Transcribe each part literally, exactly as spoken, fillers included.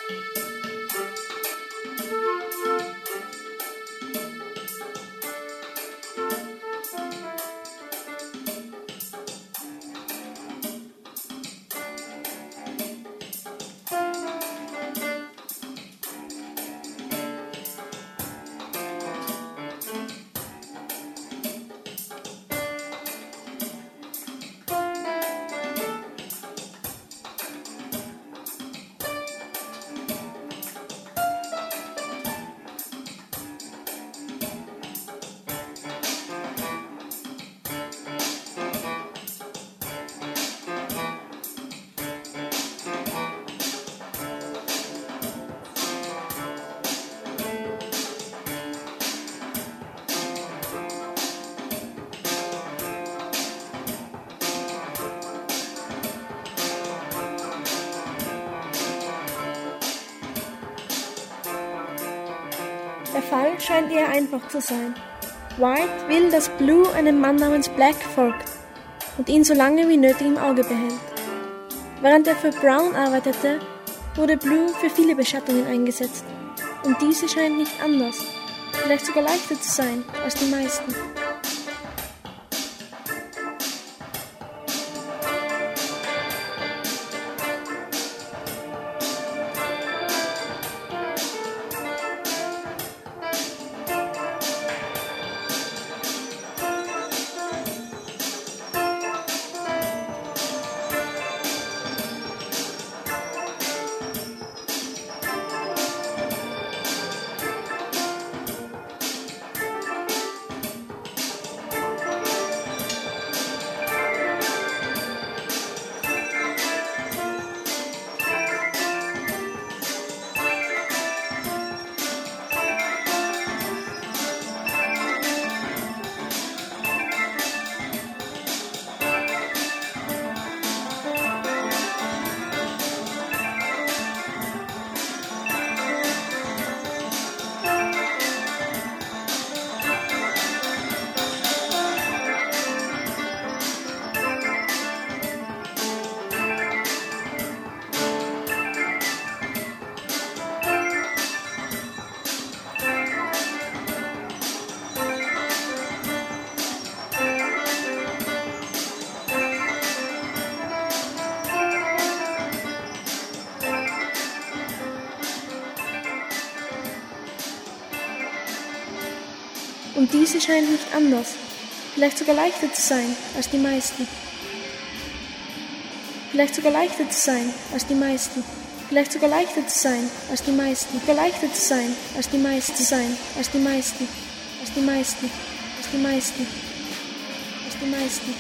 Der Fall scheint eher einfach zu sein. White will, dass Blue einem Mann namens Black folgt und ihn so lange wie nötig im Auge behält. Während er für Brown arbeitete, wurde Blue für viele Beschattungen eingesetzt. Und diese scheint nicht anders, vielleicht sogar leichter zu sein als die meisten. Und diese scheint nicht anders, vielleicht sogar leichter zu sein als die meisten. Vielleicht sogar leichter zu sein als die meisten. Vielleicht sogar leichter zu sein als die meisten. Sogar leichter zu sein als die meisten. Zu sein als die meisten. Als die meisten. Als die meisten. Als die meisten.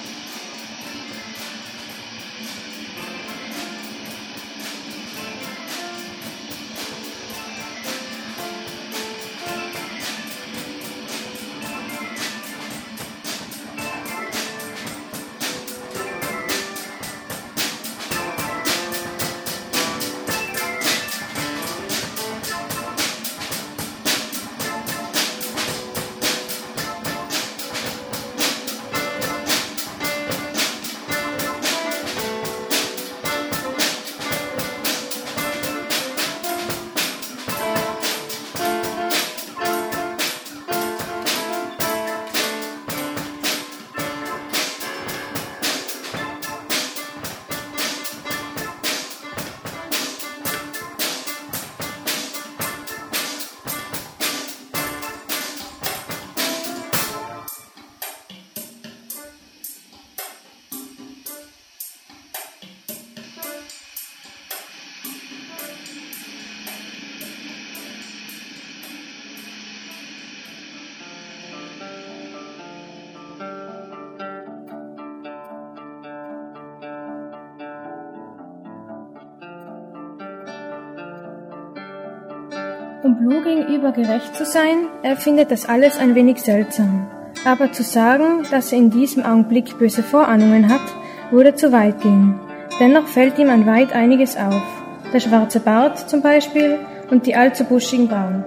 Um Blue gegenüber gerecht zu sein, er findet das alles ein wenig seltsam. Aber zu sagen, dass er in diesem Augenblick böse Vorahnungen hat, würde zu weit gehen. Dennoch fällt ihm an White einiges auf. Der schwarze Bart zum Beispiel und die allzu buschigen Brauen.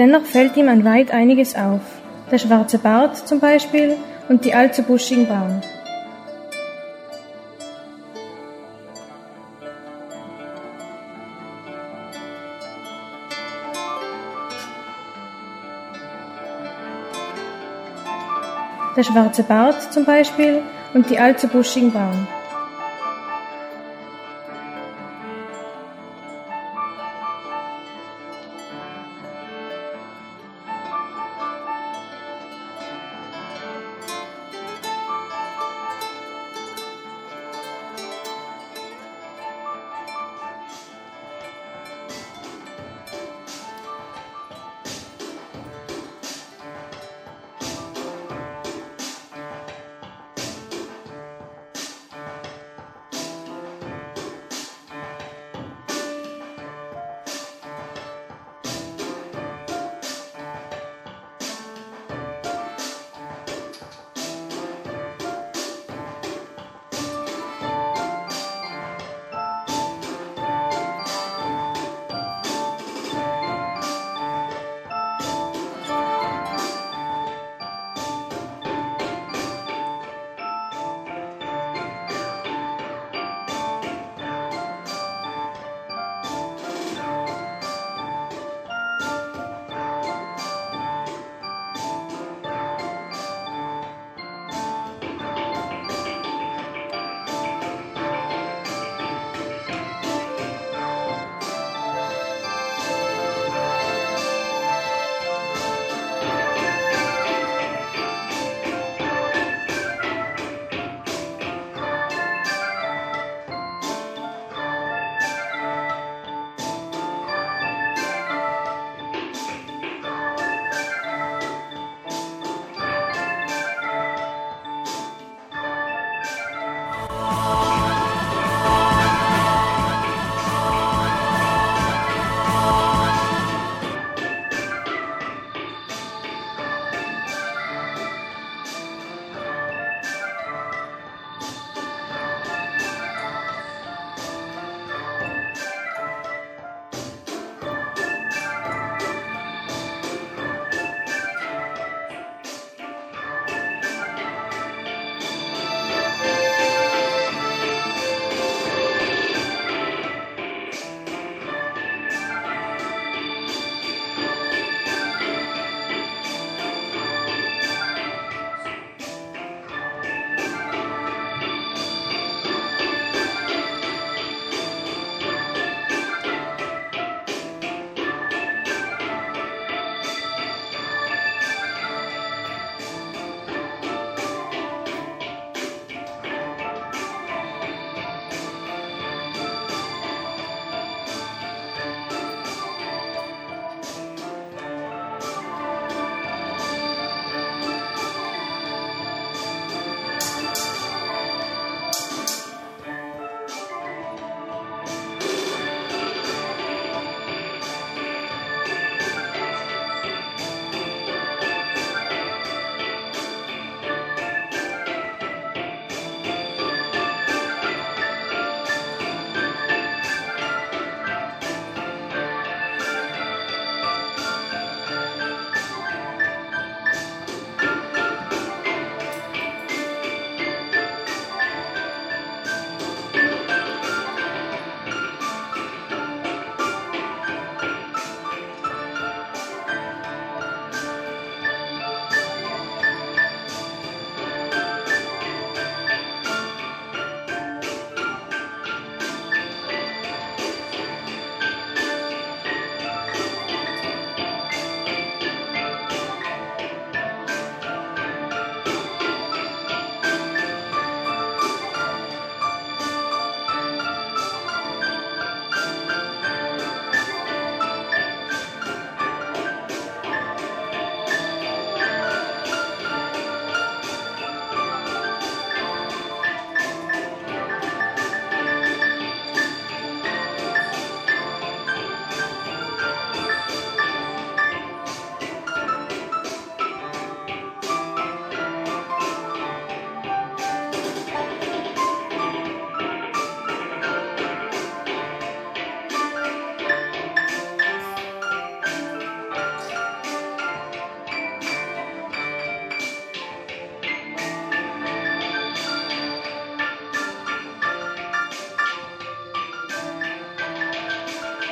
dennoch fällt ihm an White einiges auf. Der schwarze Bart zum Beispiel und die allzu buschigen Brauen. Der schwarze Bart zum Beispiel und die allzu buschigen Brauen.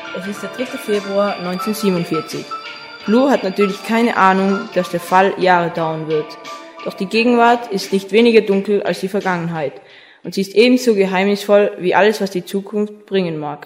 Es ist der dritte Februar neunzehnhundertsiebenundvierzig. Blue hat natürlich keine Ahnung, dass der Fall Jahre dauern wird. Doch die Gegenwart ist nicht weniger dunkel als die Vergangenheit und sie ist ebenso geheimnisvoll wie alles, was die Zukunft bringen mag.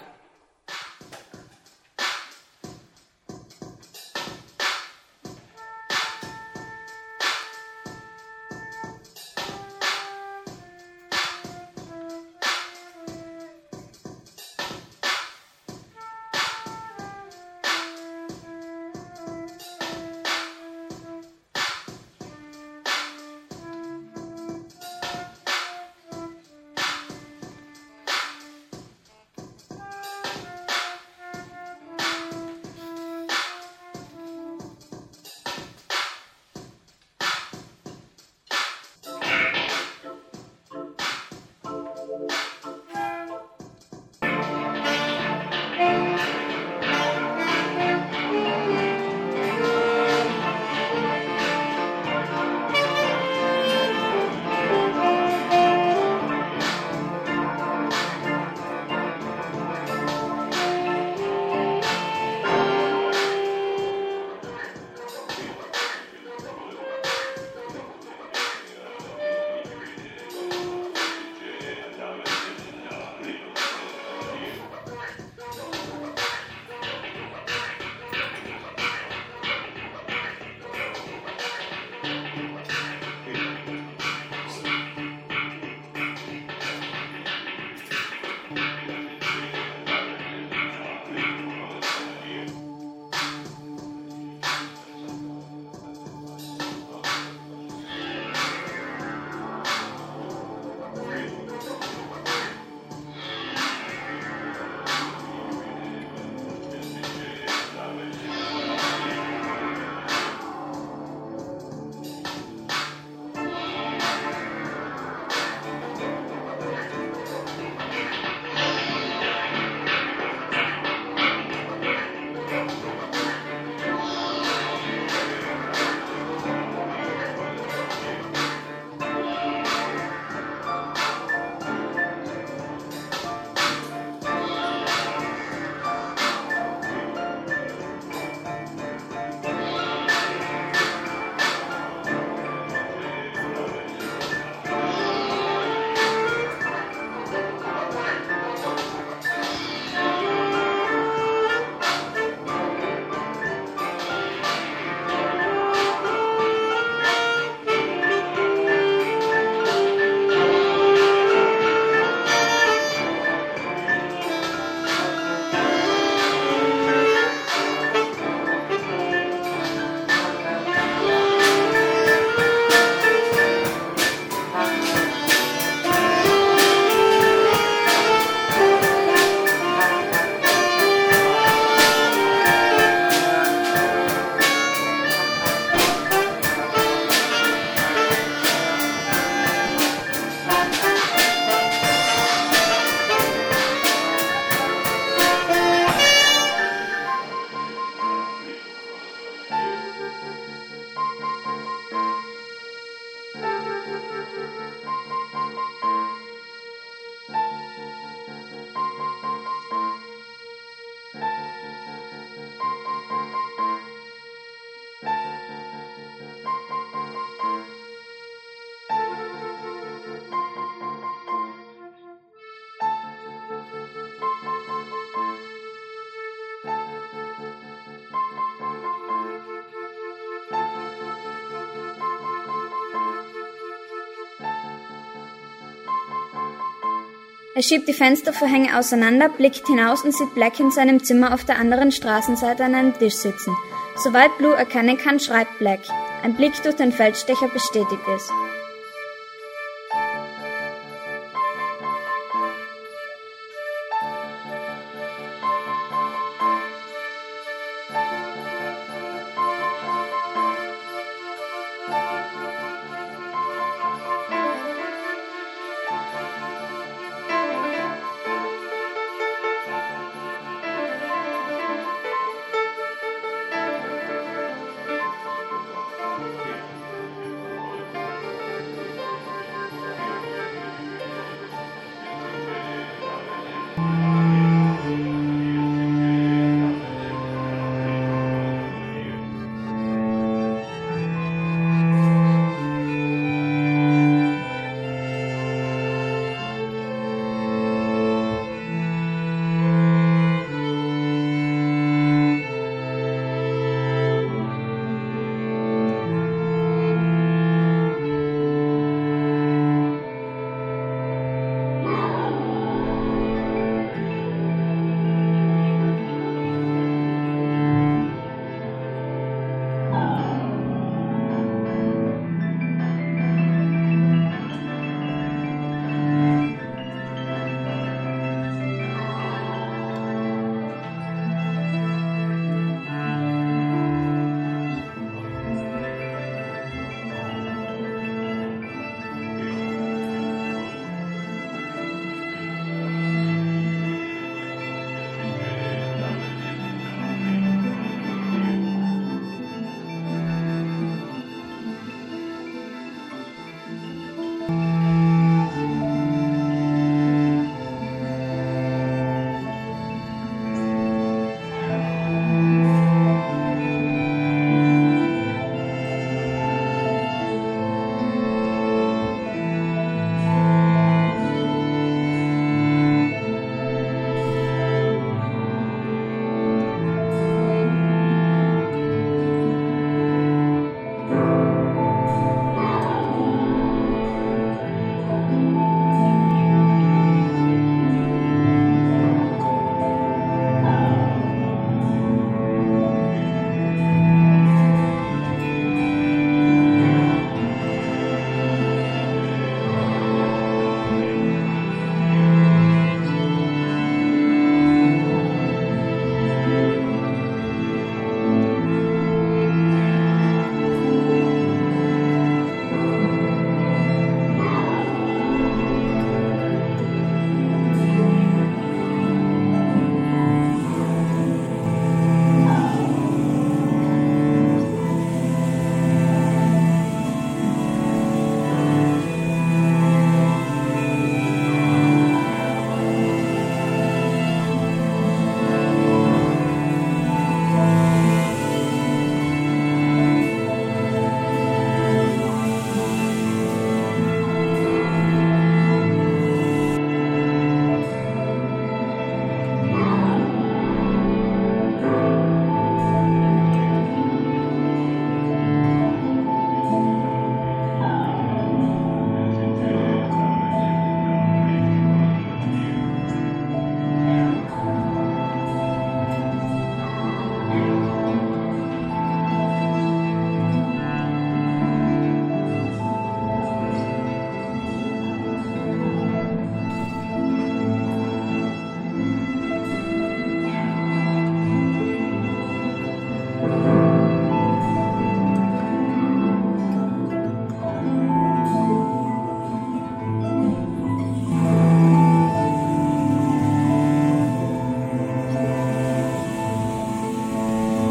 Er schiebt die Fenstervorhänge auseinander, blickt hinaus und sieht Black in seinem Zimmer auf der anderen Straßenseite an einem Tisch sitzen. Soweit Blue erkennen kann, schreibt Black. Ein Blick durch den Feldstecher bestätigt es.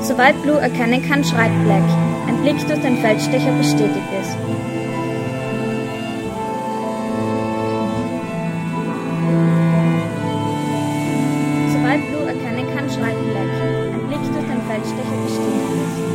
Soweit Blue erkennen kann, schreibt Black. Ein Blick durch den Feldstecher bestätigt es. Soweit Blue erkennen kann, schreibt Black. Ein Blick durch den Feldstecher bestätigt es.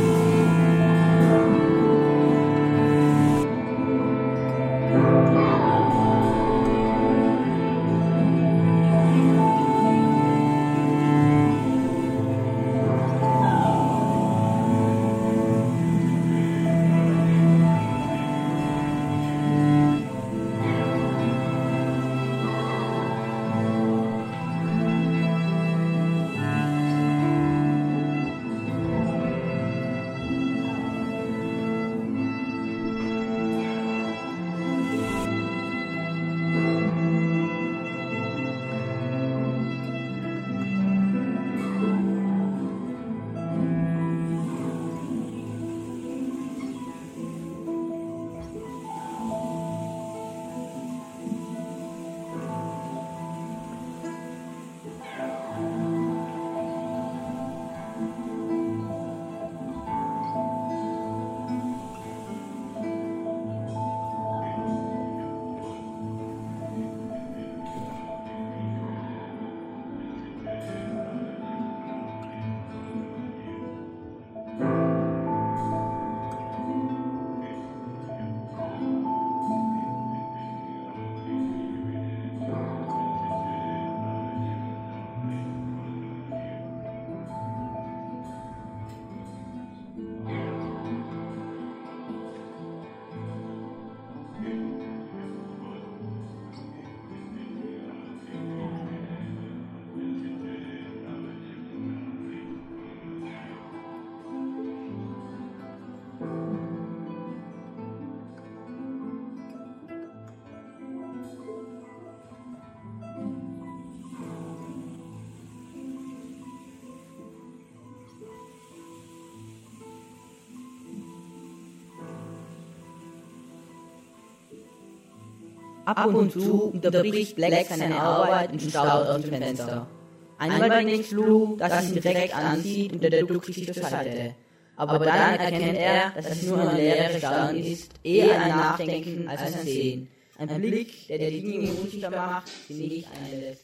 Ab und zu unterbricht Black seine Arbeit und schaut aus dem Fenster. Einmal denkt Blue, dass es ihn direkt ansieht und er duckt sich zur Seite. Aber dann erkennt er, dass es nur ein leerer Stern ist, eher ein Nachdenken als ein Sehen. Ein Blick, der die Dinge unsicher macht, die nicht einlässt.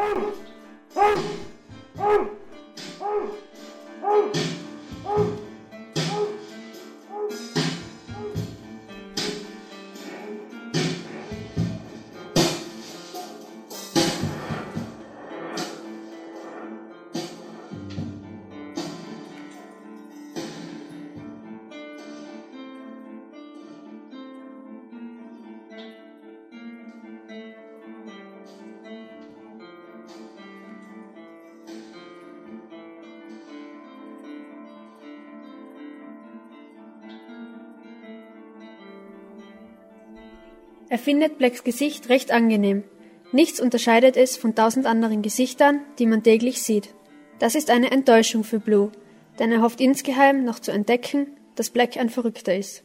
Er findet Blacks Gesicht recht angenehm. Nichts unterscheidet es von tausend anderen Gesichtern, die man täglich sieht. Das ist eine Enttäuschung für Blue, denn er hofft insgeheim noch zu entdecken, dass Black ein Verrückter ist.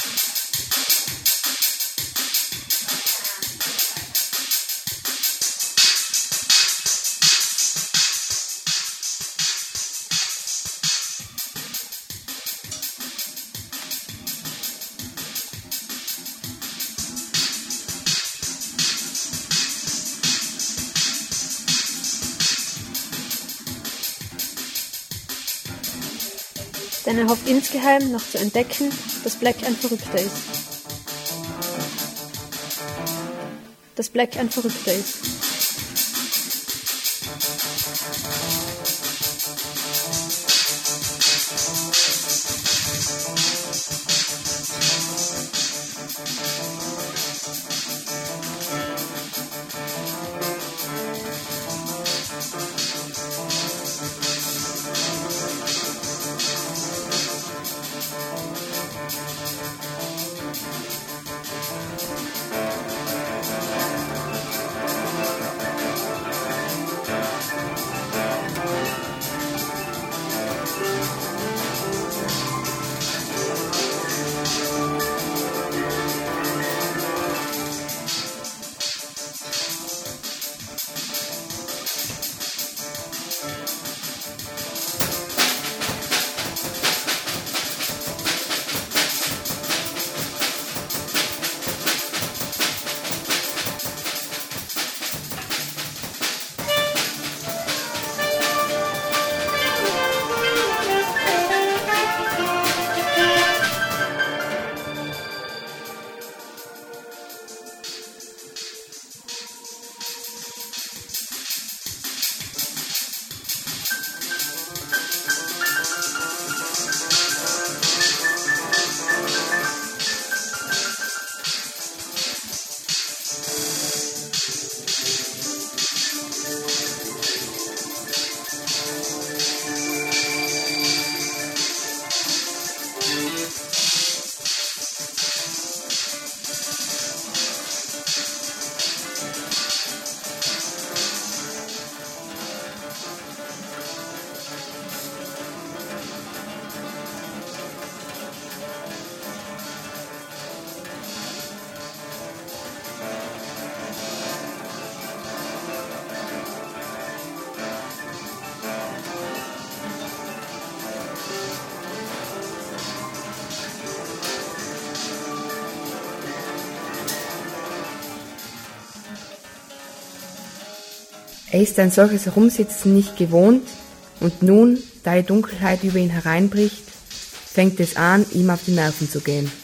Denn er hofft insgeheim noch zu entdecken, dass Black ein Verrückter ist. Dass Black ein Verrückter ist. Er ist ein solches Herumsitzen nicht gewohnt, und nun, da die Dunkelheit über ihn hereinbricht, fängt es an, ihm auf die Nerven zu gehen.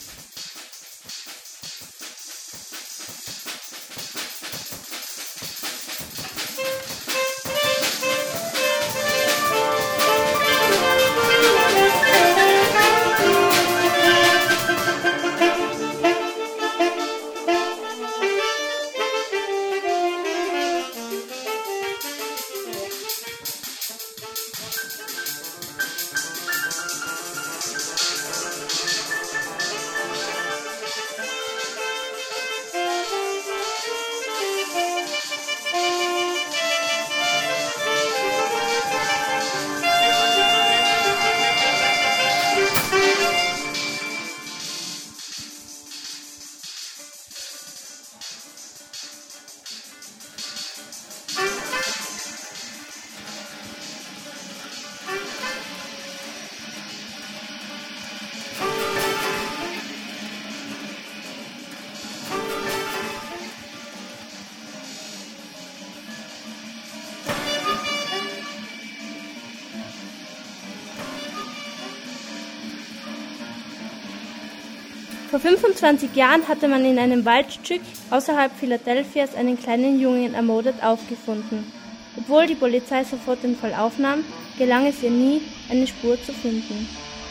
Vor fünfundzwanzig Jahren hatte man in einem Waldstück außerhalb Philadelphias einen kleinen Jungen ermordet aufgefunden. Obwohl die Polizei sofort den Fall aufnahm, gelang es ihr nie, eine Spur zu finden.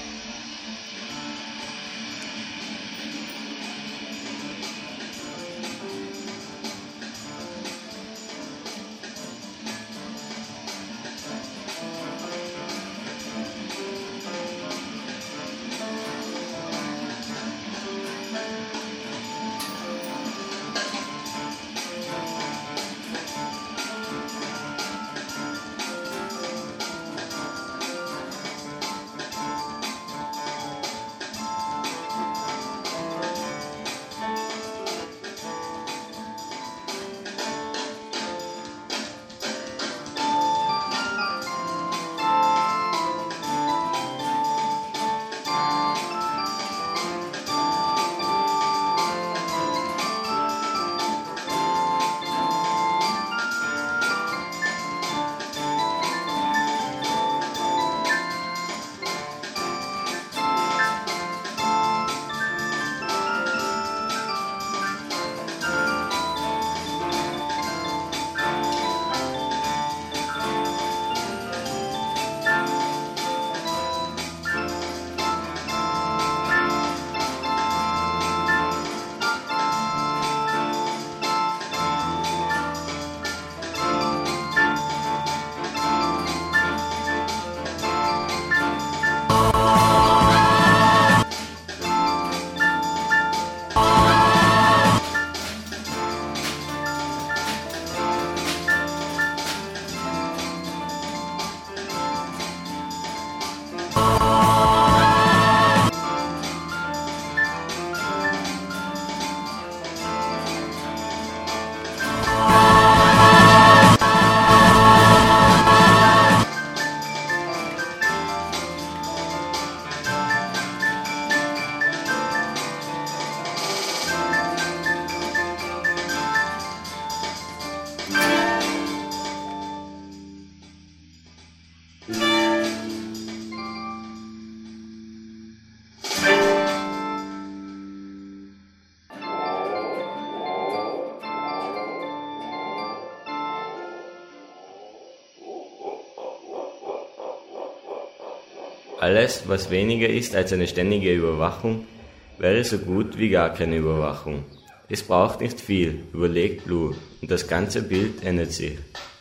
Alles, was weniger ist als eine ständige Überwachung, wäre so gut wie gar keine Überwachung. Es braucht nicht viel, überlegt Blue, und das ganze Bild ändert sich.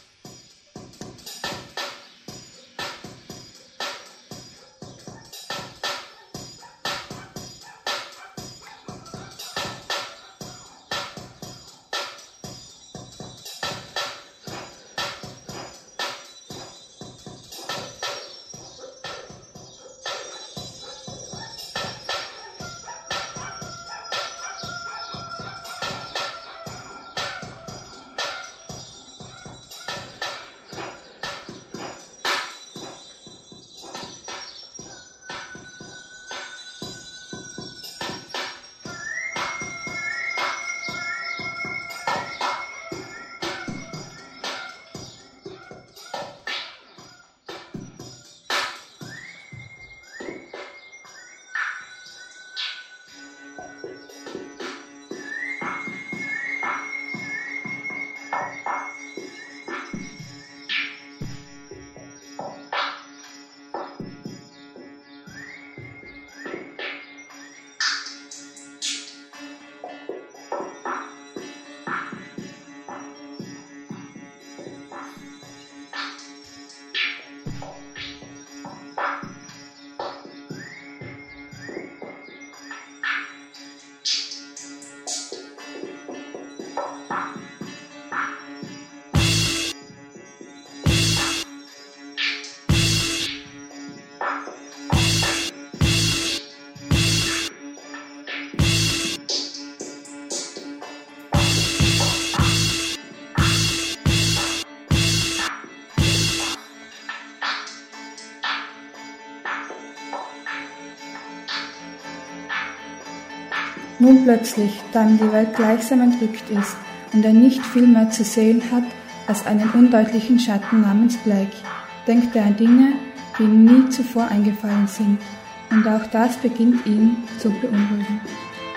Nun plötzlich, da ihm die Welt gleichsam entrückt ist und er nicht viel mehr zu sehen hat als einen undeutlichen Schatten namens Black, denkt er an Dinge, die ihm nie zuvor eingefallen sind, und auch das beginnt ihn zu beunruhigen.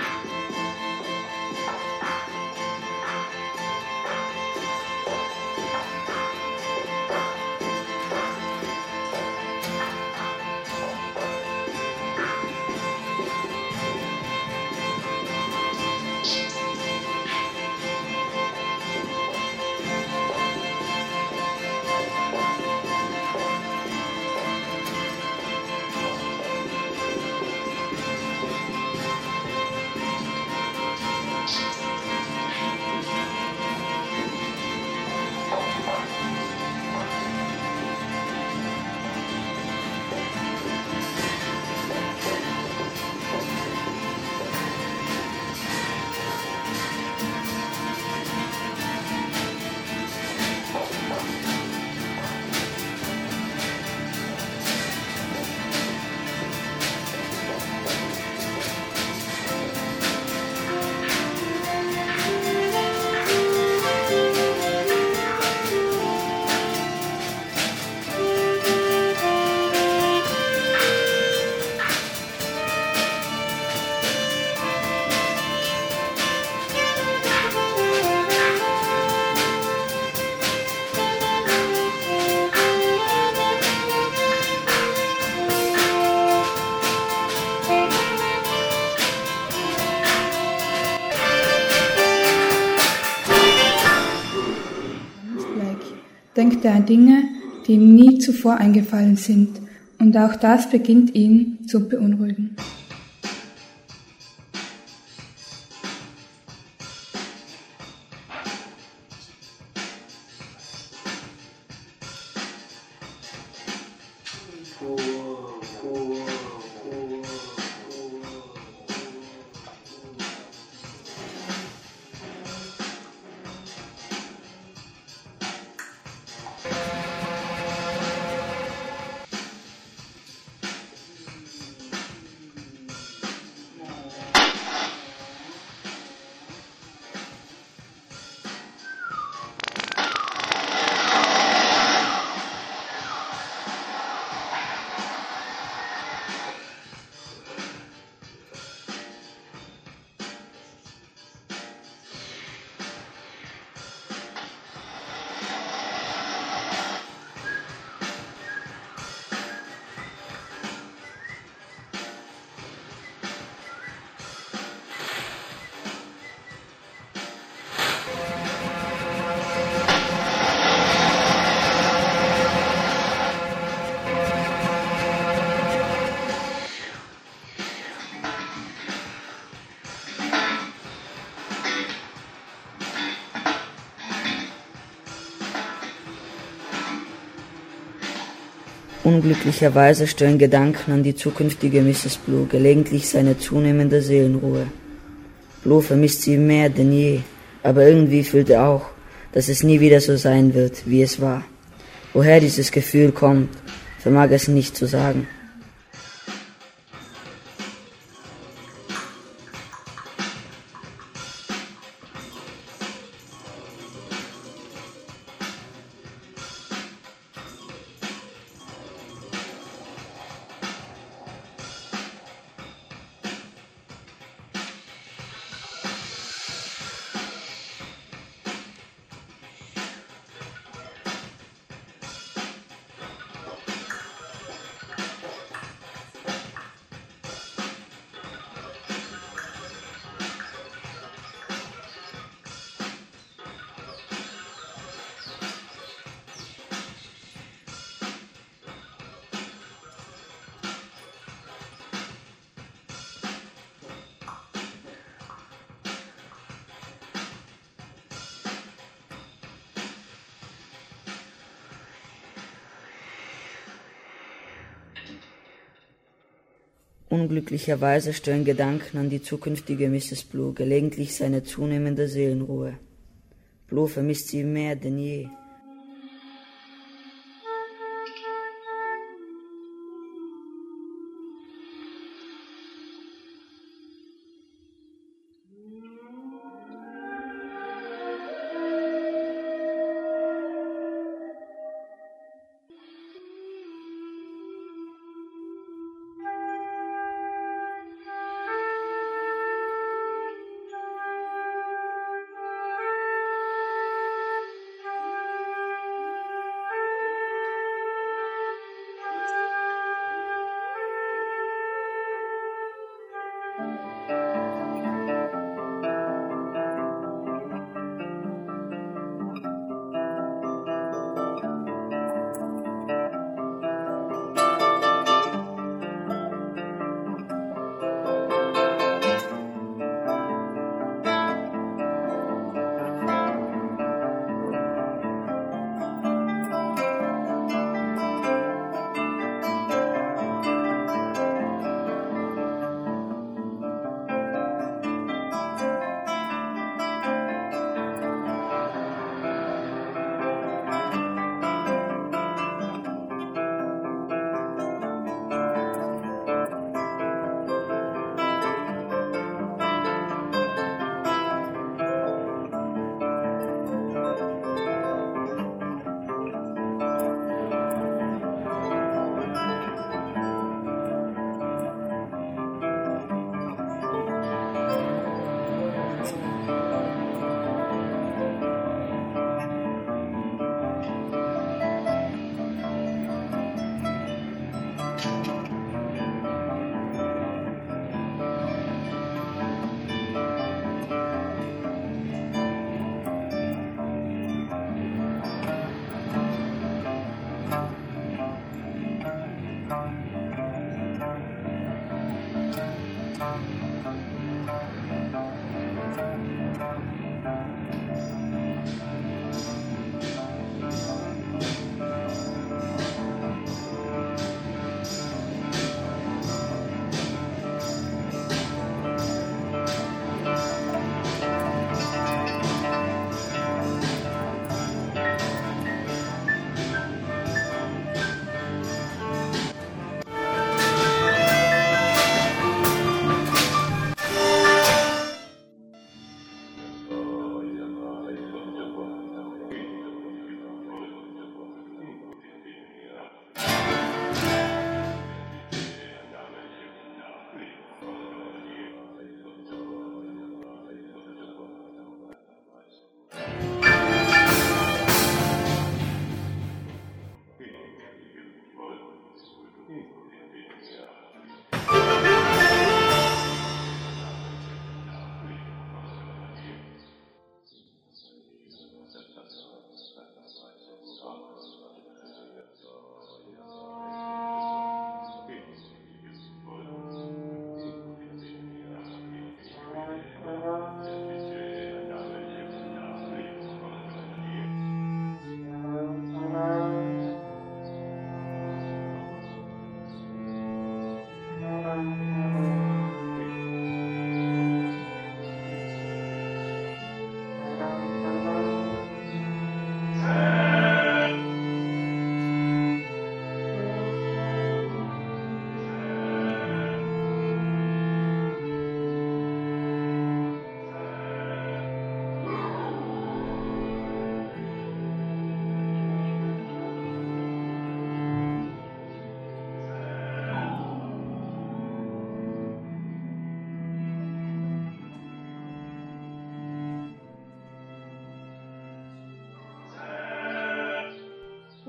denkt er an Dinge, die ihm nie zuvor eingefallen sind, und auch das beginnt ihn zu beunruhigen. Unglücklicherweise stören Gedanken an die zukünftige Misses Blue gelegentlich seine zunehmende Seelenruhe. Blue vermisst sie mehr denn je, aber irgendwie fühlt er auch, dass es nie wieder so sein wird, wie es war. Woher dieses Gefühl kommt, vermag es nicht zu sagen. Unglücklicherweise stören Gedanken an die zukünftige Misses Blue gelegentlich seine zunehmende Seelenruhe. Blue vermisst sie mehr denn je.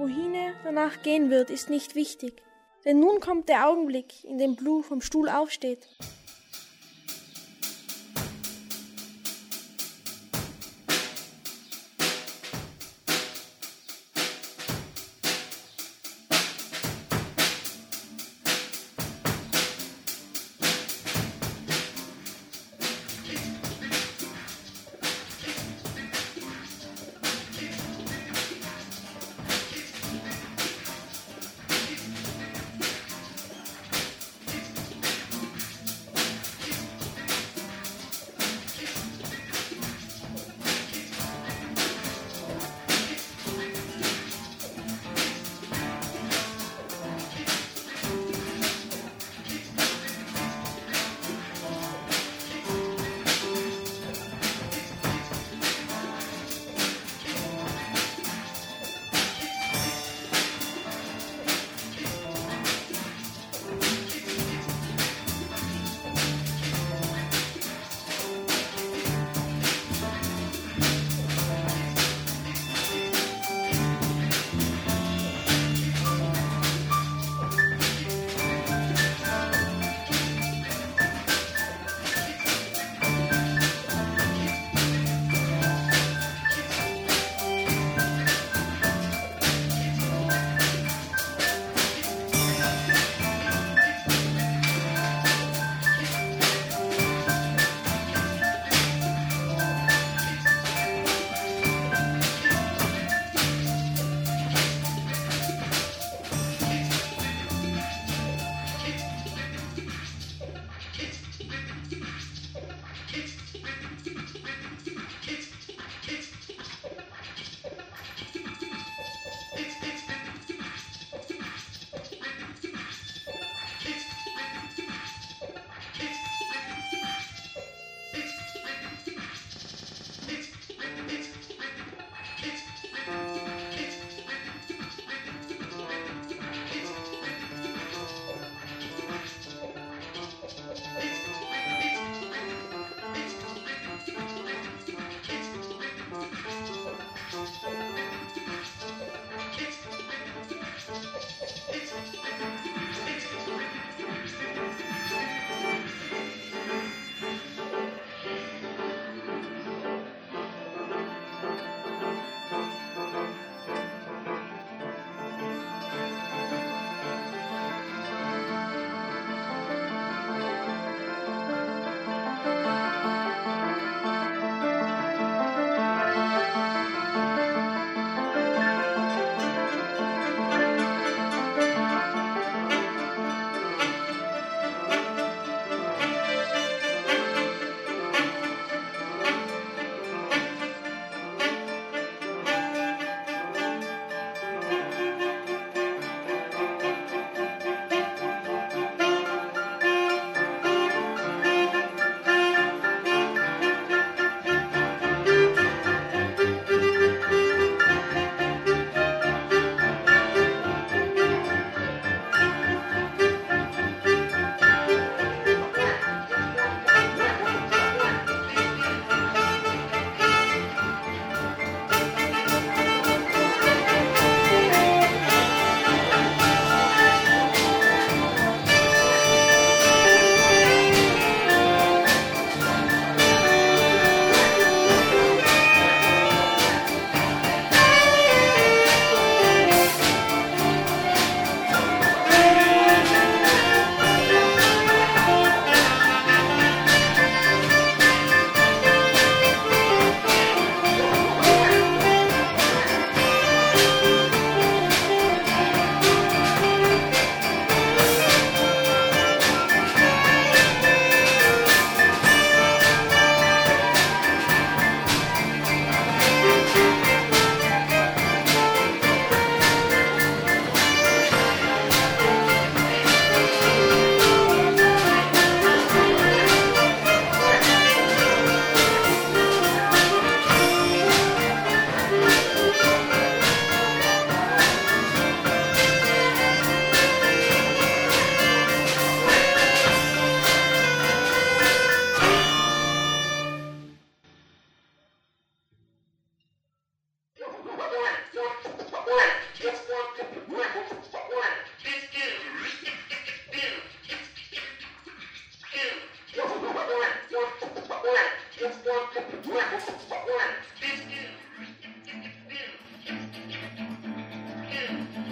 Wohin er danach gehen wird, ist nicht wichtig. Denn nun kommt der Augenblick, in dem Blue vom Stuhl aufsteht.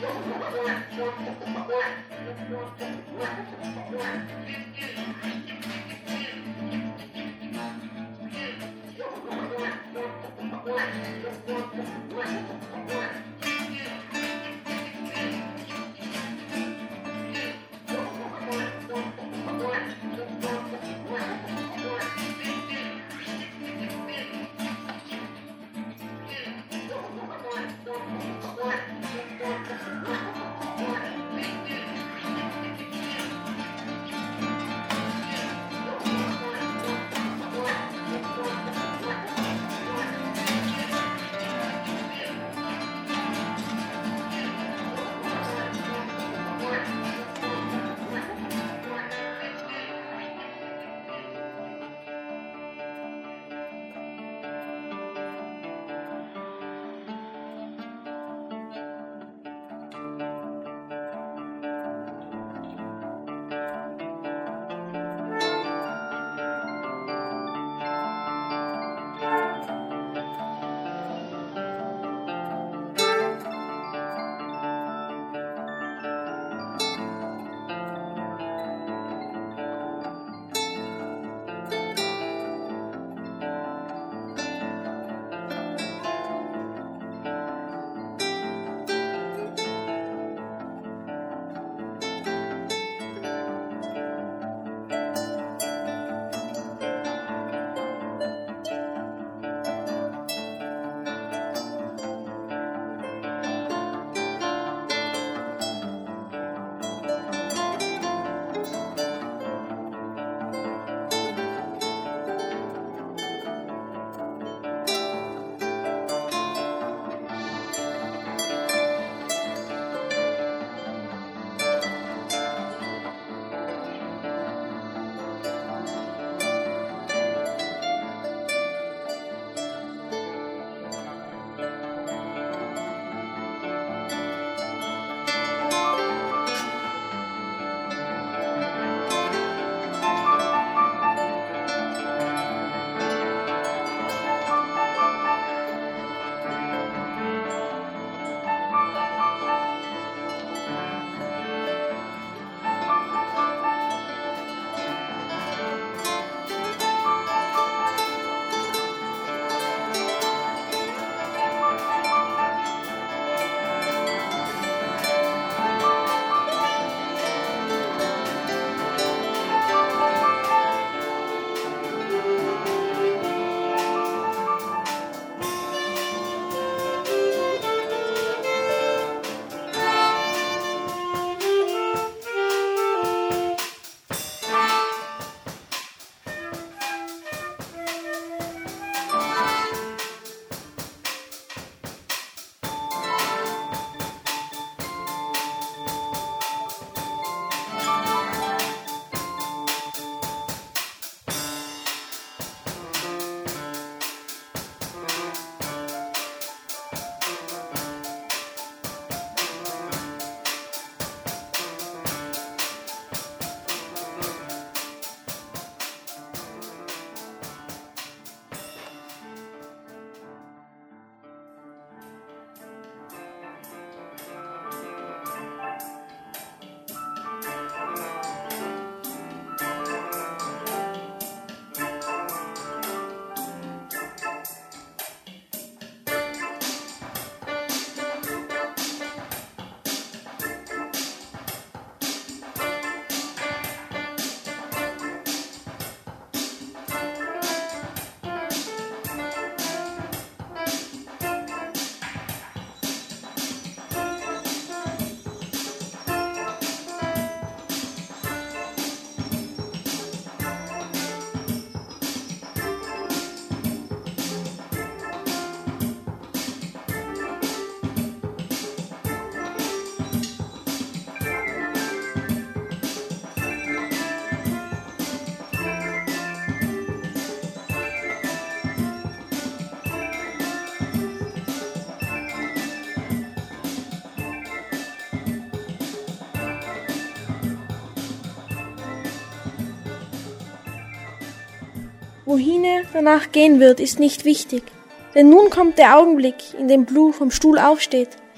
Wohin er danach gehen wird, ist nicht wichtig, denn nun kommt der Augenblick, in dem Blue vom Stuhl aufsteht.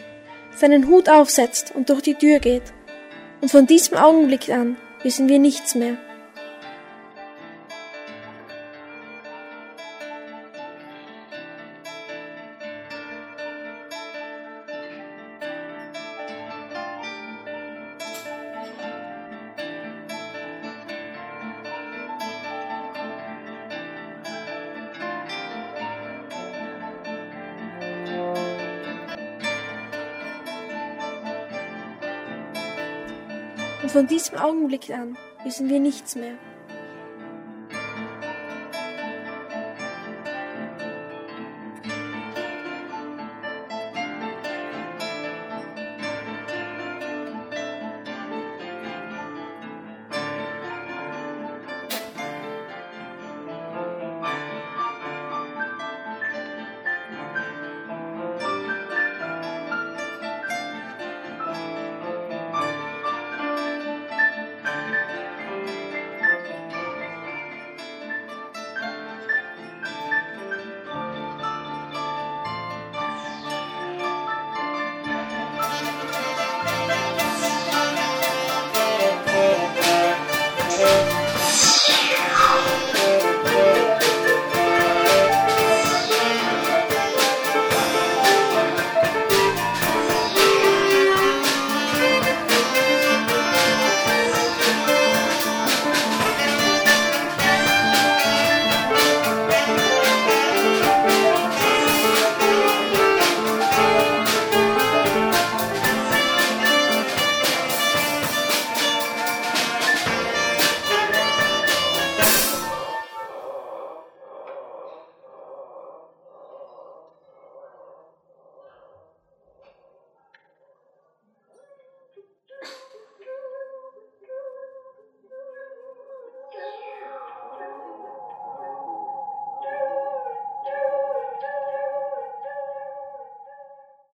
seinen Hut aufsetzt und durch die Tür geht. Und von diesem Augenblick an wissen wir nichts mehr. Und von diesem Augenblick an wissen wir nichts mehr.